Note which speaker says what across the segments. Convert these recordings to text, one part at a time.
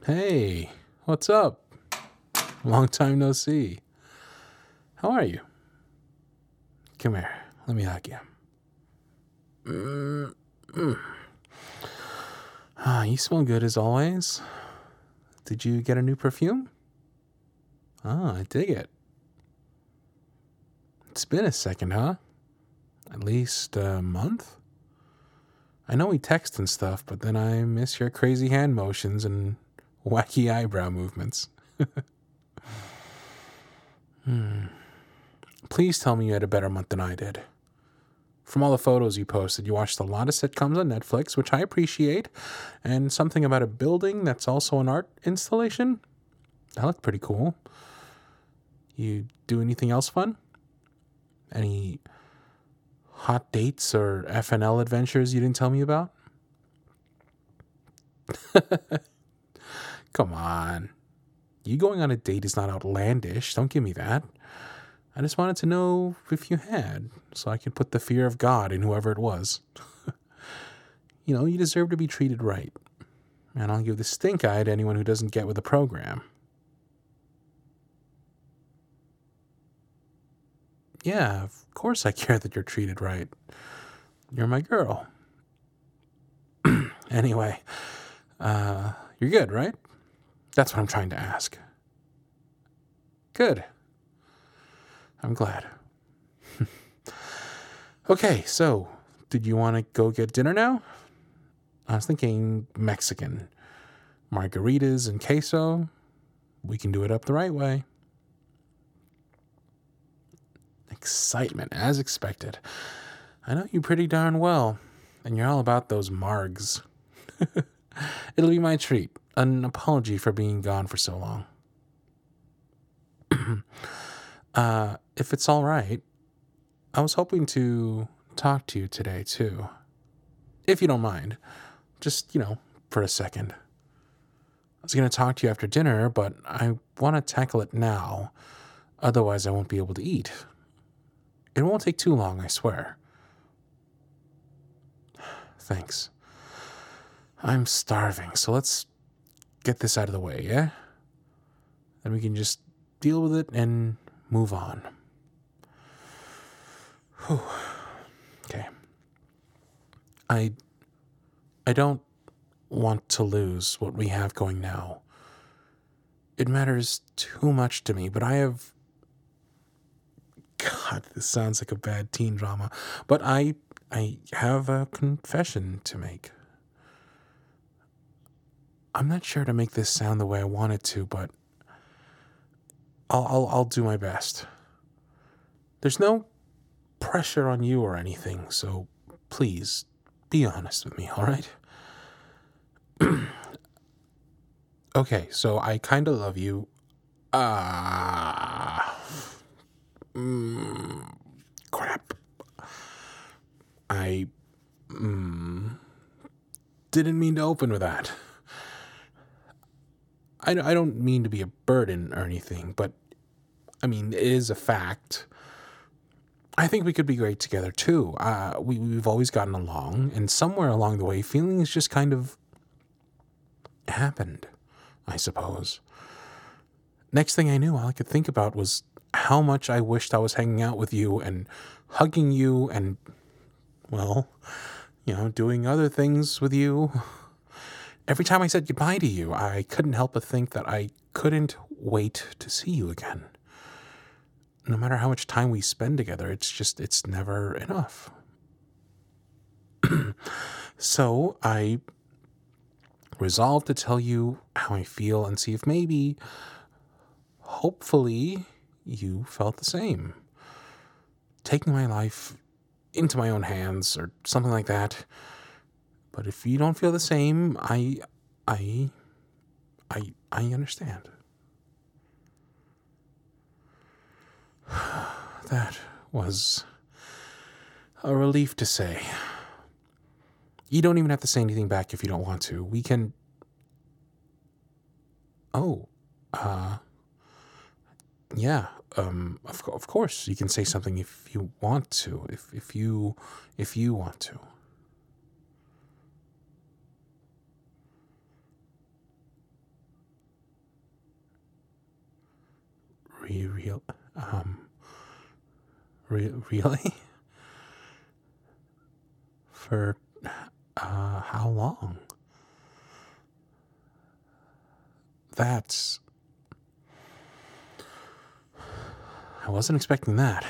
Speaker 1: Hey, what's up? Long time no see. How are you? Come here. Let me hug you. You smell good as always. Did you get a new perfume? I dig it. It's been a second, huh? At least a month? I know we text and stuff, but then I miss your crazy hand motions and wacky eyebrow movements. Please tell me you had a better month than I did. From all the photos you posted, you watched a lot of sitcoms on Netflix, which I appreciate, and something about a building that's also an art installation. That looked pretty cool. You do anything else fun? Any hot dates or FNL adventures you didn't tell me about? Come on. You going on a date is not outlandish. Don't give me that. I just wanted to know if you had, so I could put the fear of God in whoever it was. You deserve to be treated right. And I'll give the stink eye to anyone who doesn't get with the program. Yeah, of course I care that you're treated right. You're my girl. Anyway, you're good, right? That's what I'm trying to ask. Good. I'm glad. Okay, so, did you want to go get dinner now? I was thinking Mexican. Margaritas and queso. We can do it up the right way. Excitement, as expected. I know you pretty darn well, and you're all about those margs. It'll be my treat. An apology for being gone for so long. If it's all right, I was hoping to talk to you today, too. If you don't mind. Just, for a second. I was going to talk to you after dinner, but I want to tackle it now. Otherwise, I won't be able to eat. It won't take too long, I swear. Thanks. I'm starving, so let's get this out of the way, yeah? Then we can just deal with it and move on. Whew. Okay. I don't want to lose what we have going now. It matters too much to me, but I have... God, this sounds like a bad teen drama. But I have a confession to make. I'm not sure to make this sound the way I want it to, but I'll do my best. There's no pressure on you or anything, so please be honest with me, all right? Okay, so I kind of love you. Crap. I didn't mean to open with that. I don't mean to be a burden or anything, but I mean, it is a fact. I think we could be great together too. We've always gotten along, and somewhere along the way, feelings just kind of happened, I suppose. Next thing I knew, all I could think about was how much I wished I was hanging out with you and hugging you and, well, doing other things with you. Every time I said goodbye to you, I couldn't help but think that I couldn't wait to see you again. No matter how much time we spend together, it's never enough. So I resolved to tell you how I feel and see if maybe, hopefully, you felt the same. Taking my life into my own hands or something like that. But if you don't feel the same, I understand. That was a relief to say. You don't even have to say anything back if you don't want to. We can... Oh, yeah, of course you can say something if you want to, if you want to. real, really? For how long? That's. I wasn't expecting that.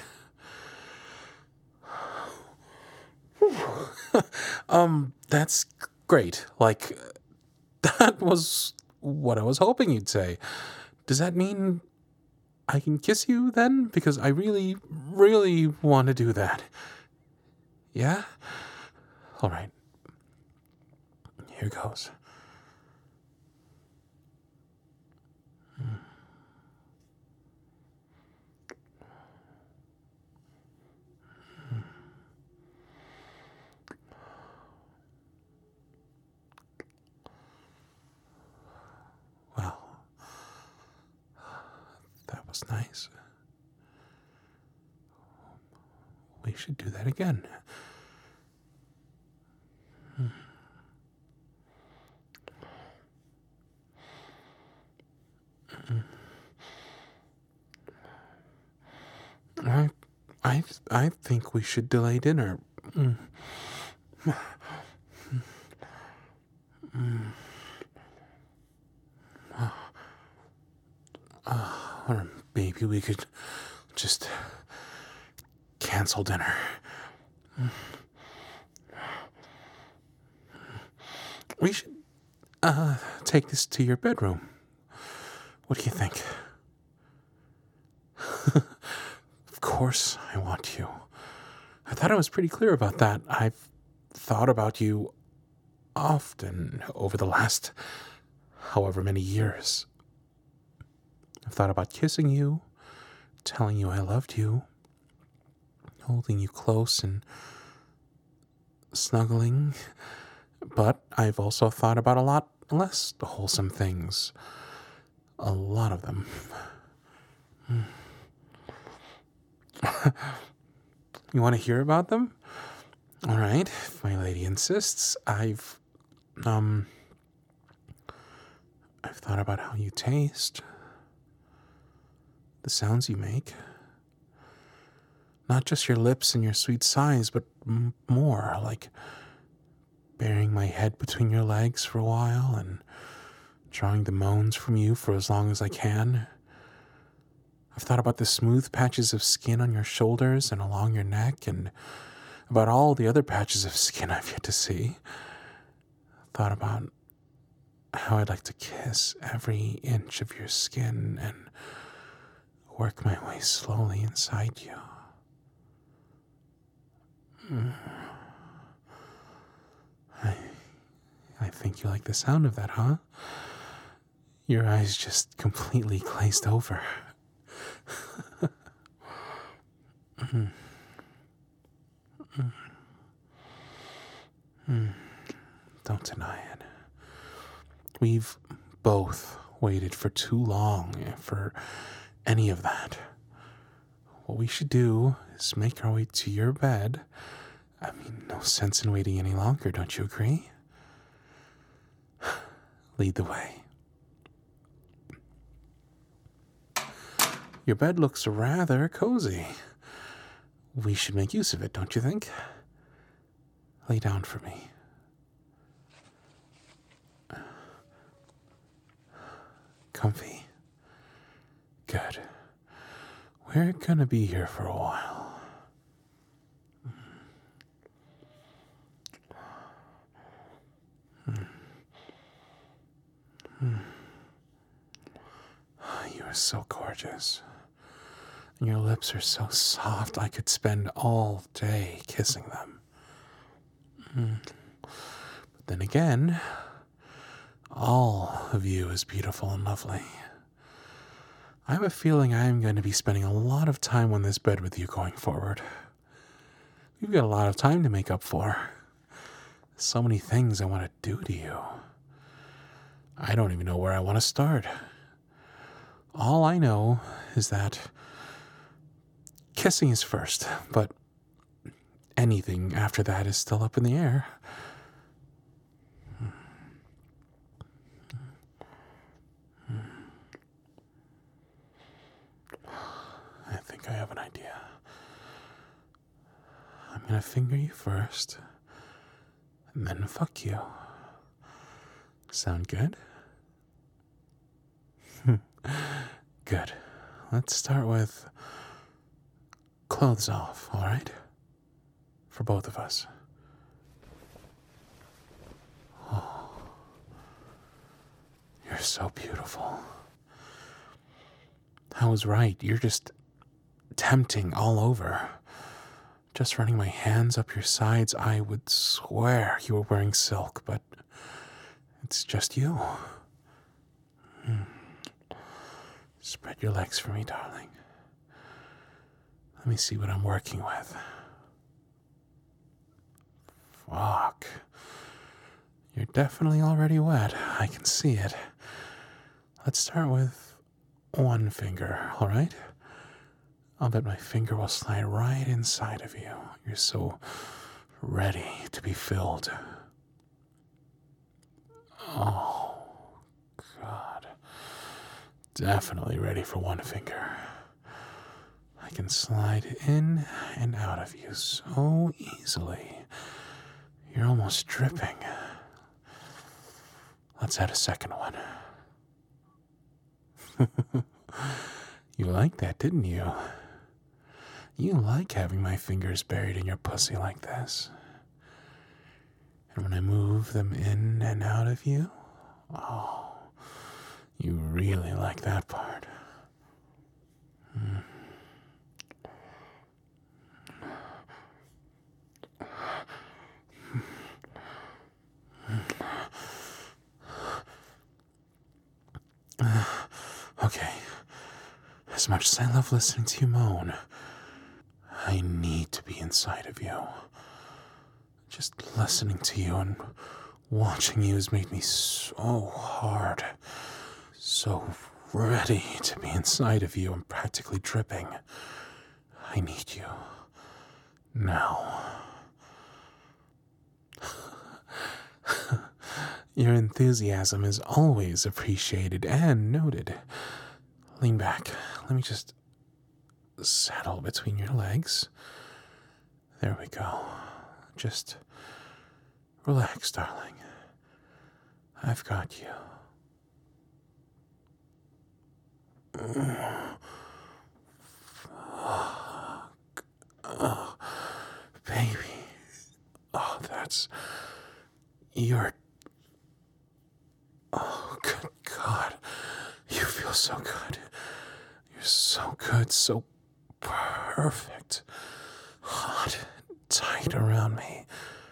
Speaker 1: That's great. Like, that was what I was hoping you'd say. Does that mean I can kiss you then? Because I really, really want to do that. Yeah? All right. Here goes. Well, that was nice. We should do that again. I, I think we should delay dinner. Or maybe we could just cancel dinner. We should take this to your bedroom. What do you think? Of course I want you. I thought I was pretty clear about that. I've thought about you often over the last however many years. I've thought about kissing you, telling you I loved you, holding you close and snuggling. But I've also thought about a lot less wholesome things. A lot of them. You want to hear about them? All right, if my lady insists. I've thought about how you taste, the sounds you make. Not just your lips and your sweet sighs, but more, like burying my head between your legs for a while and drawing the moans from you for as long as I can. I've thought about the smooth patches of skin on your shoulders and along your neck, and about all the other patches of skin I've yet to see. I've thought about how I'd like to kiss every inch of your skin and work my way slowly inside you. I think you like the sound of that, huh? Your eyes just completely glazed over. Don't deny it. We've both waited for too long for any of that. What we should do is make our way to your bed. I mean, no sense in waiting any longer, don't you agree? Lead the way. Your bed looks rather cozy. We should make use of it, don't you think? Lay down for me. Comfy. Good. We're gonna be here for a while. You are so gorgeous. And your lips are so soft, I could spend all day kissing them. But then again, all of you is beautiful and lovely. I have a feeling I am going to be spending a lot of time on this bed with you going forward. We've got a lot of time to make up for. So many things I want to do to you. I don't even know where I want to start. All I know is that kissing is first, but anything after that is still up in the air. idea. I'm gonna finger you first, and then fuck you. Sound good? Good. Let's start with clothes off, alright? For both of us. Oh, you're so beautiful. I was right. You're just tempting all over. Just running my hands up your sides, I would swear you were wearing silk, but it's just you. Spread your legs for me, darling. Let me see what I'm working with. Fuck. You're definitely already wet. I can see it. Let's start with one finger, alright? I'll bet my finger will slide right inside of you. You're so ready to be filled. Oh, God. Definitely ready for one finger. I can slide in and out of you so easily. You're almost dripping. Let's add a second one. You liked that, didn't you? You like having my fingers buried in your pussy like this. And when I move them in and out of you, oh, you really like that part. Okay. As much as I love listening to you moan, I need to be inside of you. Just listening to you and watching you has made me so hard, so ready to be inside of you and practically dripping. I need you. Now. Your enthusiasm is always appreciated and noted. Lean back. Let me just settle between your legs. There we go. Just relax, darling. I've got you. Fuck. Oh, baby. Oh, that's... You're... Oh, good God. You feel so good. You're so good, so perfect. Hot, tight around me.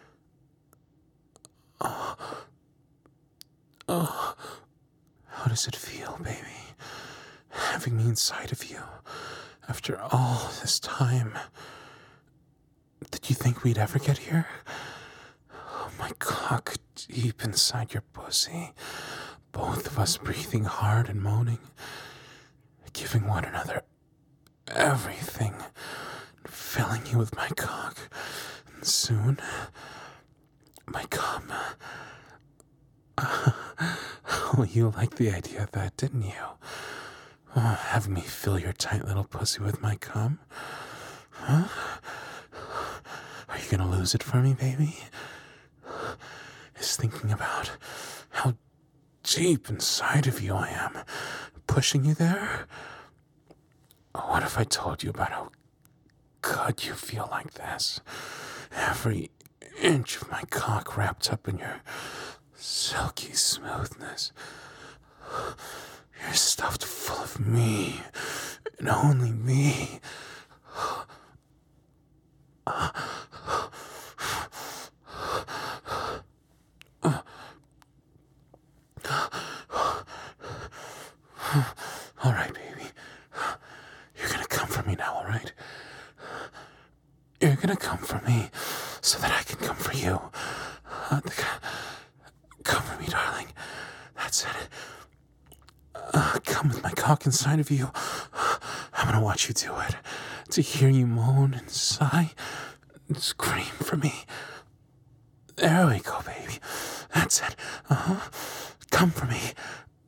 Speaker 1: Oh, how does it feel, baby? Having me inside of you after all this time. Did you think we'd ever get here? Oh, my cock deep inside your pussy. Both of us breathing hard and moaning, giving one another everything, filling you with my cock. And soon, my cum. Oh, you liked the idea of that, didn't you? Having me fill your tight little pussy with my cum? Huh? Are you gonna lose it for me, baby? Is thinking about how deep inside of you I am pushing you there? What if I told you about how good you feel like this? Every inch of my cock wrapped up in your silky smoothness. You're stuffed full of me, and only me. All right, baby. You're gonna come for me now, all right? You're gonna come for me so that I can come for you. Come for me, darling. That's it. Come with my cock inside of you. I'm gonna watch you do it. To hear you moan and sigh and scream for me. There we go, baby. That's it. Come for me.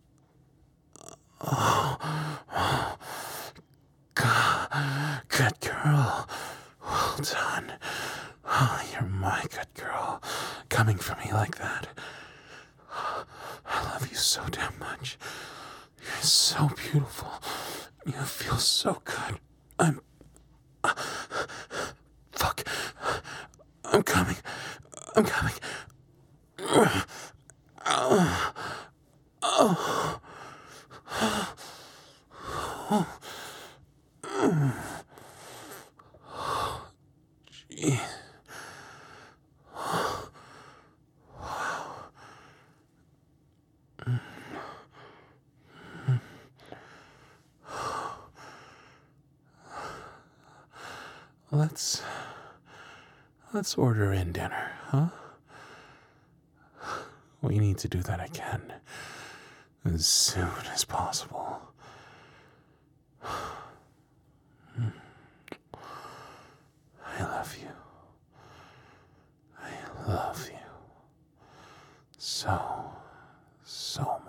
Speaker 1: Oh. God. Good. for me like that. I love you so damn much. You're so beautiful. You feel so good. Fuck. I'm coming. I'm coming. Gee. Let's order in dinner, huh? We need to do that again as soon as possible. I love you. I love you so much.